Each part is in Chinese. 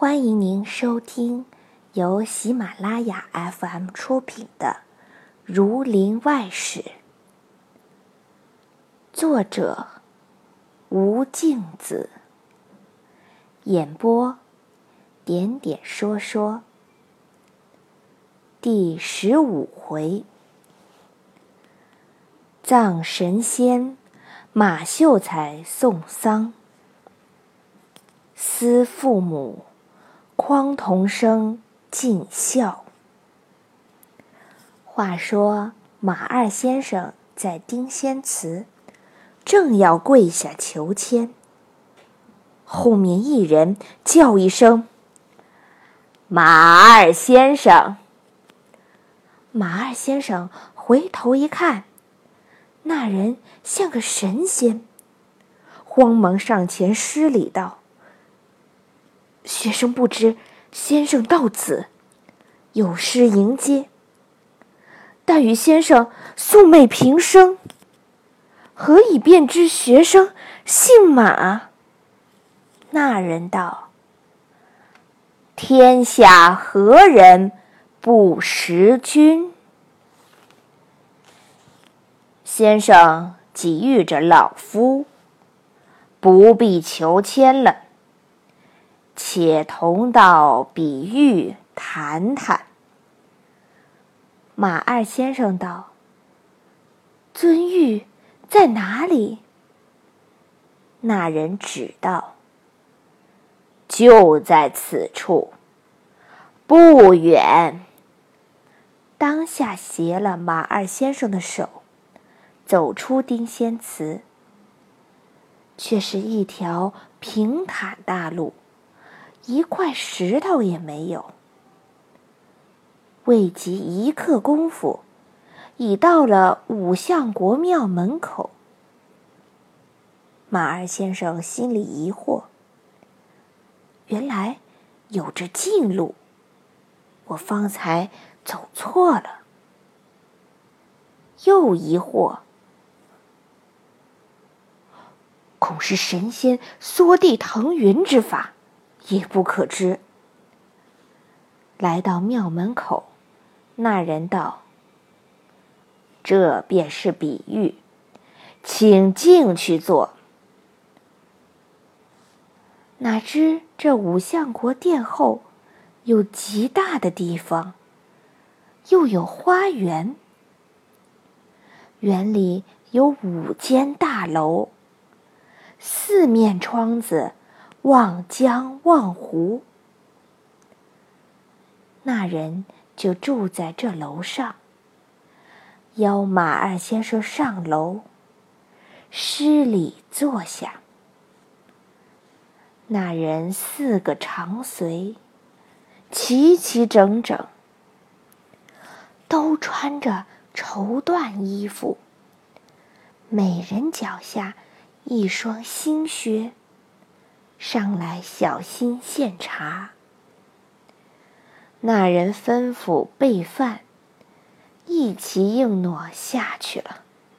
欢迎您收听由喜马拉雅 FM 出品的《儒林外史》，作者吴敬梓，演播点点说说。第15回，葬神仙，马秀才送丧，思父母，匡同生尽孝。话说马二先生在丁仙祠，正要跪下求签，后面一人叫一声：“马二先生！”马二先生回头一看，那人像个神仙，慌忙上前施礼道：“学生不知先生到此，有失迎接，但与先生素昧平生，何以便知学生姓马？”那人道：“天下何人不识君？先生既遇着老夫，不必求签了，且同到比喻谈谈。”马二先生道：“尊谕在哪里？”那人指道：“就在此处，不远。”当下携了马二先生的手，走出丁仙祠，却是一条平坦大路，一块石头也没有。未及一刻功夫，已到了五相国庙门口。马二先生心里疑惑，原来有着近路，我方才走错了。又疑惑，恐是神仙缩地腾云之法，也不可知。来到庙门口，那人道：“这便是比喻，请进去坐。”哪知这五相国殿后有极大的地方，又有花园，园里有5间大楼，四面窗子望江望湖。那人就住在这楼上，邀马二先生上楼，施礼坐下。那人4个长随，齐齐整整，都穿着绸缎衣服，每人脚下一双新靴，上来小心献茶。那人吩咐备饭，一齐应诺下去了。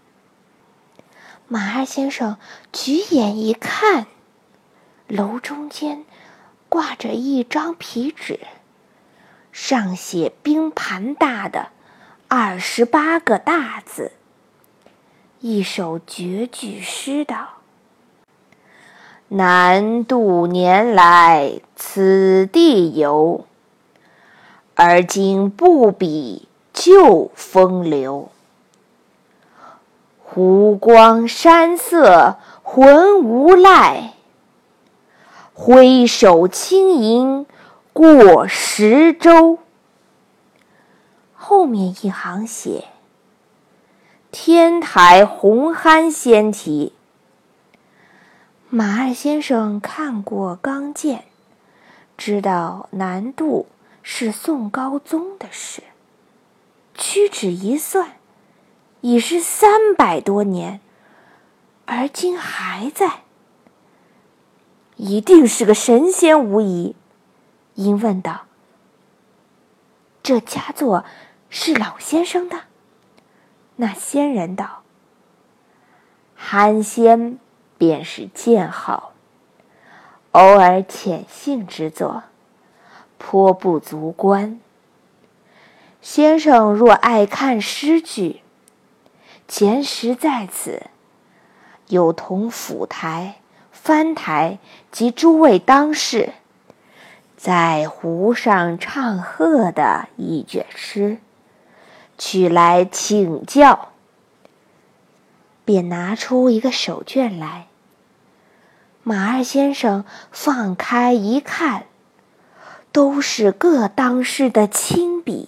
马二先生举眼一看，楼中间挂着一张皮纸，上写冰盘大的28个大字，一首绝句诗道：“南渡年来此地游，而今不比旧风流。湖光山色浑无赖，挥手轻盈过石洲。”后面一行写：“天台红憨仙题。”马二先生看过纲件，知道南渡是宋高宗的事，屈指一算，已是300多年，而今还在，一定是个神仙无疑，因问道：“这佳作是老先生的？”那仙人道：“憨仙便是剑好，偶尔潜性之作， 颇不足观。先生若爱看诗句，前时在此，有同府台、藩台及诸位当事，在湖上唱和的一卷诗，取来请教。便拿出一个手绢来，马二先生放开一看，都是各当事的亲笔，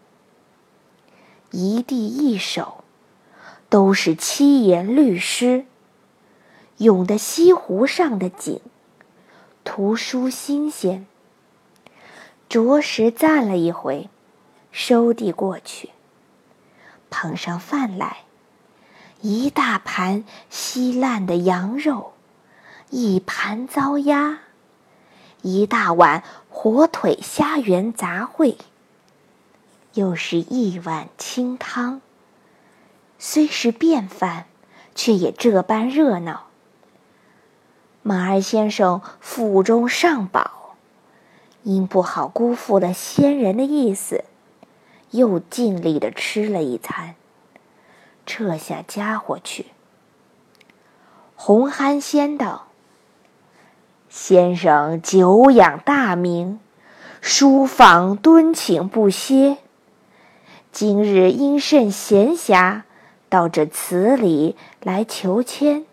一地一首，都是七言律诗，咏的西湖上的景，图书新鲜。着实赞了一回，收递过去，捧上饭来，一大盘稀烂的羊肉，一盘糟鸭，一大碗火腿虾圆杂烩，又是一碗清汤。虽是便饭，却也这般热闹。马二先生腹中尚饱，因不好辜负了先人的意思，又尽力地吃了一餐，撤下家伙去。洪憨先道：先生久仰大名，书访敦请不歇，今日因甚闲暇，到这祠里来求签。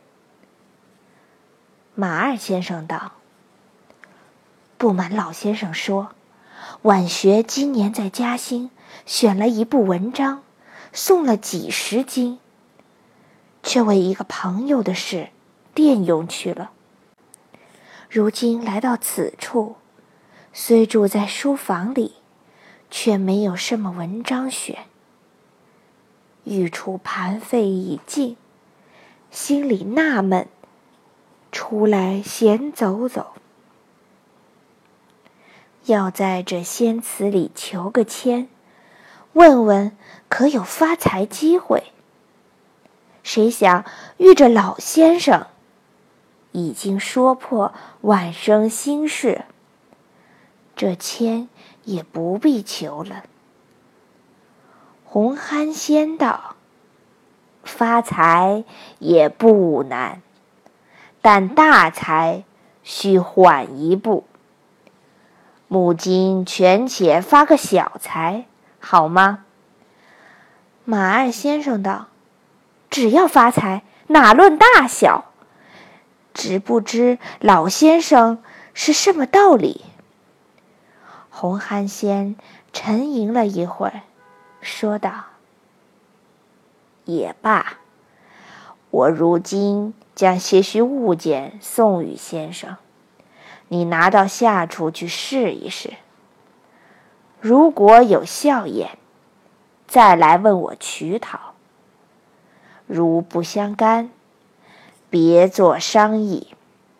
马二先生道：不瞒老先生说，晚学今年在嘉兴选了一部文章，送了几十斤，却为一个朋友的事电邮去了。如今来到此处，虽住在书房里，却没有什么文章选。御厨盘费已尽，心里纳闷，出来闲走走，要在这仙祠里求个签，问问可有发财机会。谁想遇着老先生，已经说破晚生心事，这签也不必求了。洪憨先道：发财也不难，但大财须缓一步。目今权且发个小财，好吗？马二先生道：只要发财，哪论大小？只不知老先生是什么道理。洪憨先沉吟了一会儿，说道：也罢，我如今将些许物件送与先生，你拿到下处去试一试，如果有效验，再来问我取讨。如不相干，别做商议。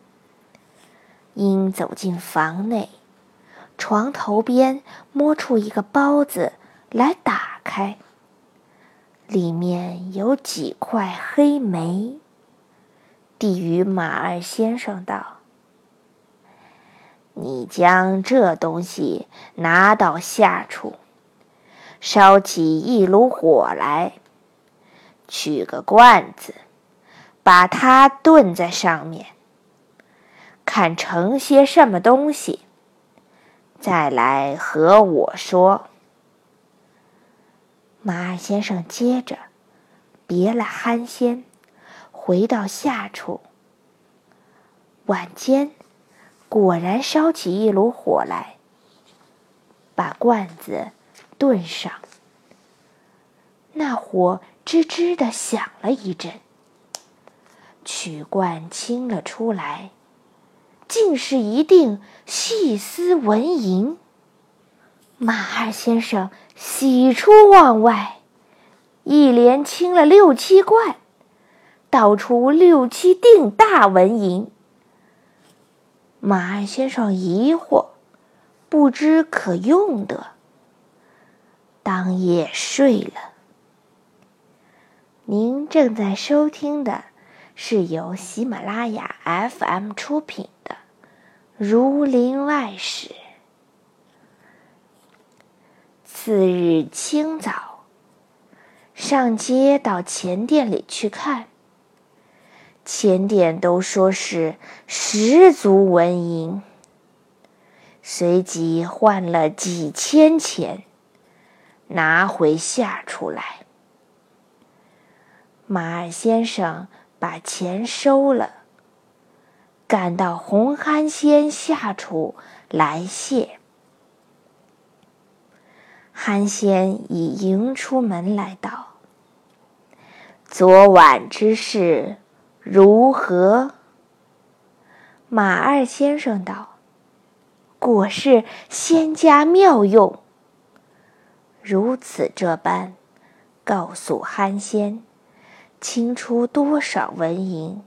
因走进房内，床头边摸出一个包子来打开，里面有几块黑煤，递与马二先生道：你将这东西拿到下处，烧起一炉火来，取个罐子，把它炖在上面，看盛些什么东西，再来和我说。马二先生接着别了憨先，回到下处。晚间果然烧起一炉火来，把罐子炖上。那火吱吱地响了一阵，取罐倾了出来，竟是一锭细丝纹银。马二先生喜出望外，一连倾了6、7罐，倒出6、7锭大纹银。马二先生疑惑，不知可用得，当夜睡了。您正在收听的是由喜马拉雅 FM 出品的《儒林外史》。 次日清早，上街到钱店里去看，钱店都说是十足纹银，随即换了几千钱，拿回下厨来。马二先生把钱收了，赶到红憨仙下厨来谢。憨仙已迎出门来道：“昨晚之事如何？”马二先生道：“果是仙家妙用。”如此这般告诉憨仙，清出多少纹银。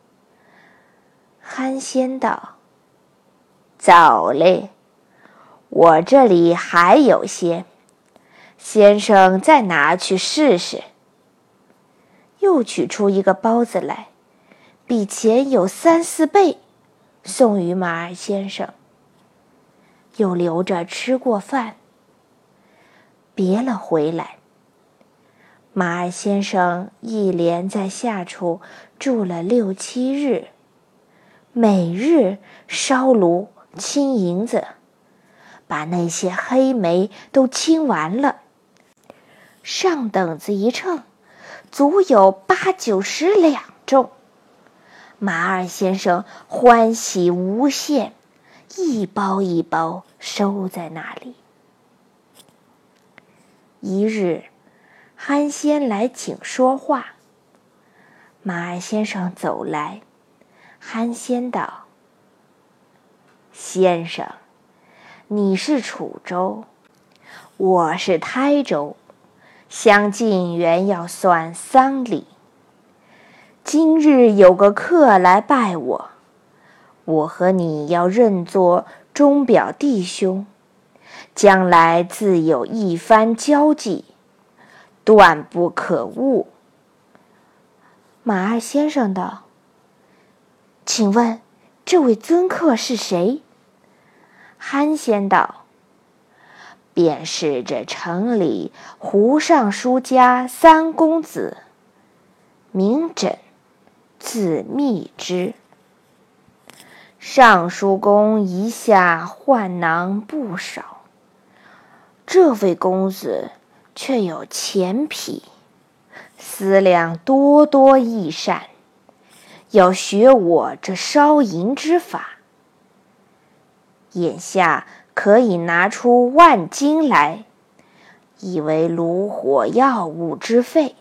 憨仙道：“早嘞，我这里还有些，先生再拿去试试。”又取出一个包子来，比钱有3、4倍，送与马二先生，又留着吃过饭，别了回来。马二先生一连在下厨住了6、7日，每日烧炉清银子，把那些黑煤都清完了。上等子一称，足有8、90两重。马二先生欢喜无限，一包一包收在那里。一日，憨仙来请说话。马二先生走来，憨仙道：“先生，你是楚州，我是台州，相近原要算3里。今日有个客来拜我，我和你要认作钟表弟兄，将来自有一番交际，断不可误。”马二先生道：“请问这位尊客是谁？”憨仙道：“便是这城里胡尚书家3公子，名枕，字密之。尚书公一下宦囊不少，这位公子却有钱匹，思量多多益善，要学我这烧银之法。眼下可以拿出万金来，以为炉火药物之费。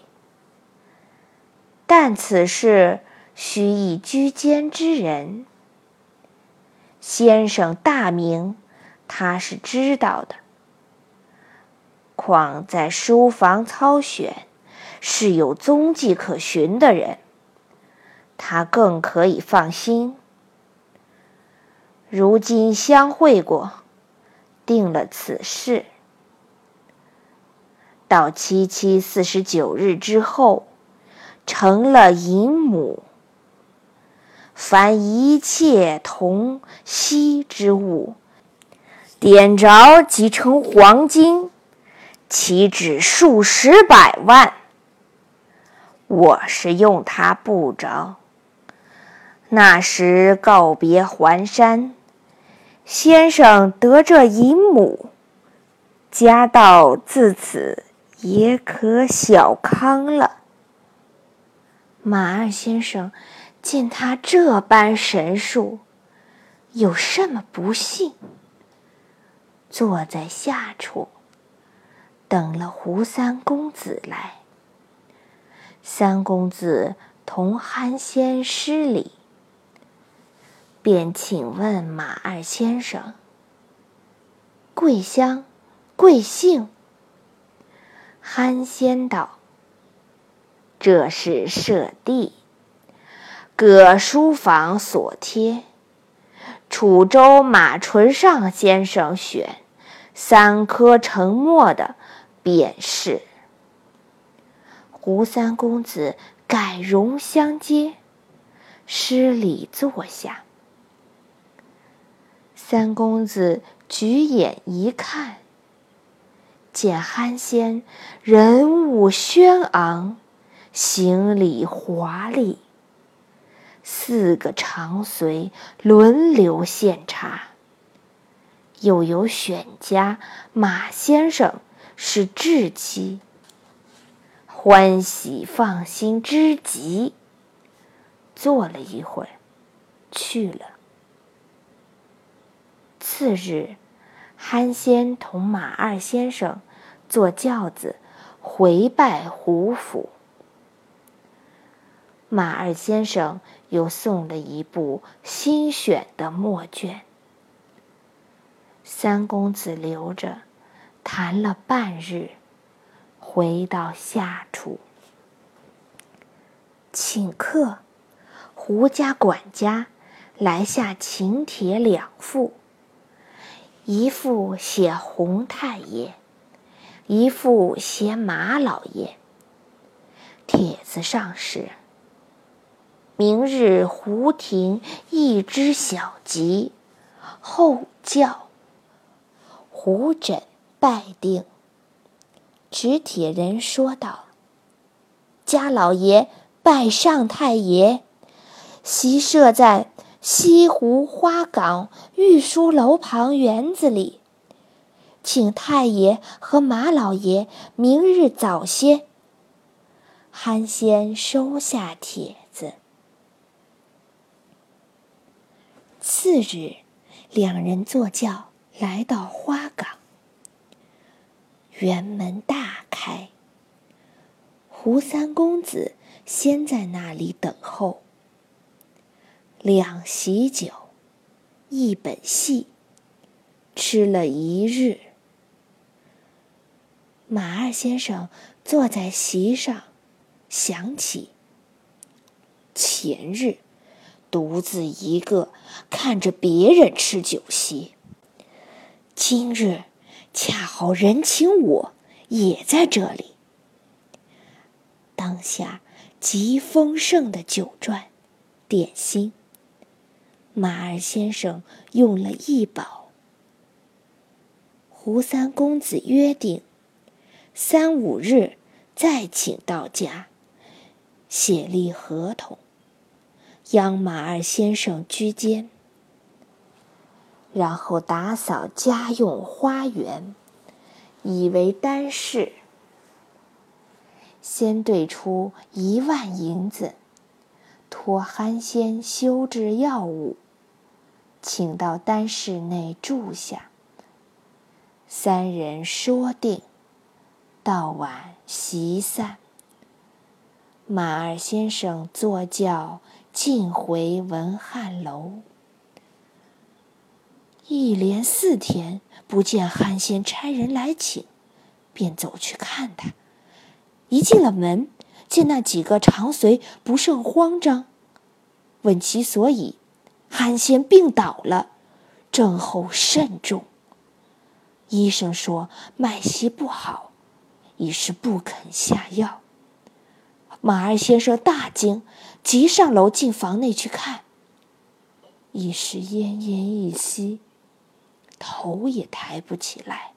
但此事须以居间之人，先生大名，他是知道的。况在书房操选，是有踪迹可寻的人，他更可以放心。如今相会过，定了此事。到7期49日之后，成了银母。凡一切铜锡之物，点着即成黄金，其值数十百万。我是用它不着。那时告别还山，先生得这银母，家道自此也可小康了。马二先生见他这般神术，有什么不信？坐在下处，等了胡3公子来。3公子同憨仙施礼，便请问马二先生：“贵乡贵姓？”憨仙道：“这是舍弟，各书房所贴，楚州马纯上先生选3颗成墨的，便是。”胡3公子改容相接，施礼坐下。3公子举眼一看， 见憨仙人物轩昂，行礼华丽，4个长随轮流献茶。又有选家马先生是至期，欢喜放心之极。坐了一会儿，去了。次日，憨仙同马二先生坐轿子回拜胡府。马二先生又送了一部新选的墨卷，三公子留着，谈了半日，回到下处。请客，胡家管家来下请帖2副，一副写洪太爷，一副写马老爷。帖子上是：明日胡廷一知小疾，后教。胡诊拜定。执帖人说道：家老爷拜上太爷，席设在西湖花港御书楼旁园子里，请太爷和马老爷明日早些。憨仙收下帖子。次日，2人坐轿来到花港，园门大开，胡三公子先在那里等候。2席酒，1本戏，吃了1日。马二先生坐在席上，想起前日独自一个看着别人吃酒席，今日恰好人请我也在这里。当下极丰盛的酒馔点心，马二先生用了1饱。胡三公子约定3、5日再请到家，写立合同，央马二先生居监，然后打扫家用花园，以为单事。先兑出1万银子，托憨仙修制药物，请到单室内住下。3人说定，到晚席散。马二先生坐轿进回文翰楼，一连4天不见憨仙差人来请，便走去看他。一进了门，见那几个长随不胜慌张，问其所以，憨仙病倒了，症候甚重。医生说脉息不好，已是不肯下药。马二先生大惊，急上楼进房内去看，已是奄奄一息，头也抬不起来。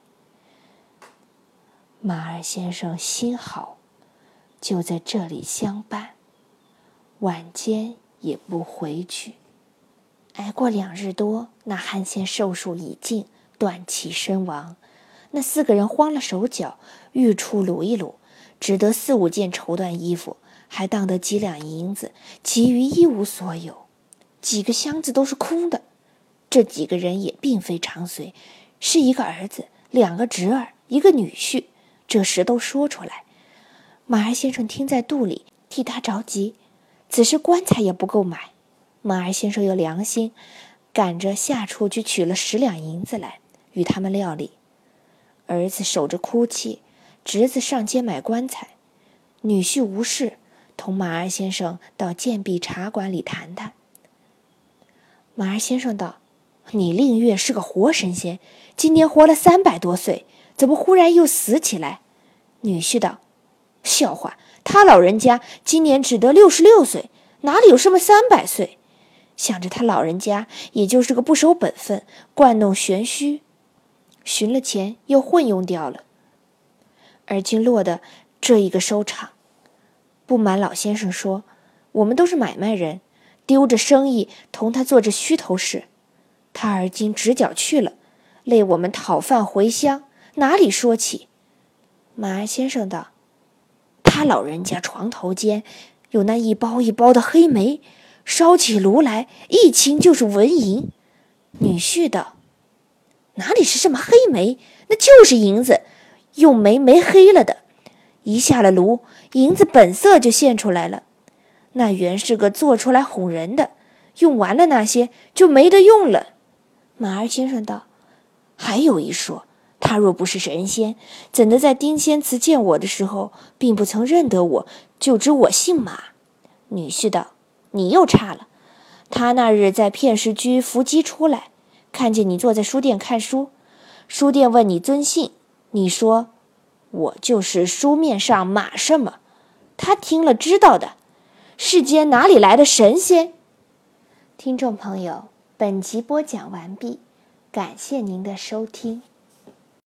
马二先生心好，就在这里相伴，晚间也不回去。挨过2日多，那憨仙寿数已尽，断气身亡。那4个人慌了手脚，欲出撸一撸，只得4、5件绸缎衣服，还当得几两银子，其余一无所有。几个箱子都是空的。这几个人也并非长随，是一个儿子、2个侄儿、1个女婿。这时都说出来，马二先生听在肚里，替他着急。只是棺材也不够买，马二先生有良心，赶着下处去取了10两银子来，与他们料理。儿子守着哭泣，侄子上街买棺材，女婿无事，同马二先生到建壁茶馆里谈谈。马二先生道：你令月是个活神仙，今年活了300多岁，怎么忽然又死起来？女婿道：笑话，他老人家今年只得66岁，哪里有什么300岁？想着他老人家也就是个不守本分，惯弄玄虚，寻了钱又混用掉了。 而今落得这一个收场。不瞒老先生说，我们都是买卖人，丢着生意同他做着虚头事。他而今直角去了，累我们讨饭回乡，哪里说起？马儿先生道：他老人家床头间有那一包一包的黑煤，烧起炉来一清就是纹银。女婿道：哪里是什么黑煤，那就是银子，用煤黑了的，一下了炉，银子本色就现出来了。那原是个做出来哄人的，用完了那些就没得用了。马儿先生道：还有一说，他若不是神仙，怎的在丁仙祠见我的时候，并不曾认得我，就知我姓马？女婿道：你又差了。他那日在片石居伏击出来，看见你坐在书店看书，书店问你尊姓，你说我就是书面上马什么，他听了知道的。世间哪里来的神仙？听众朋友，本集播讲完毕，感谢您的收听。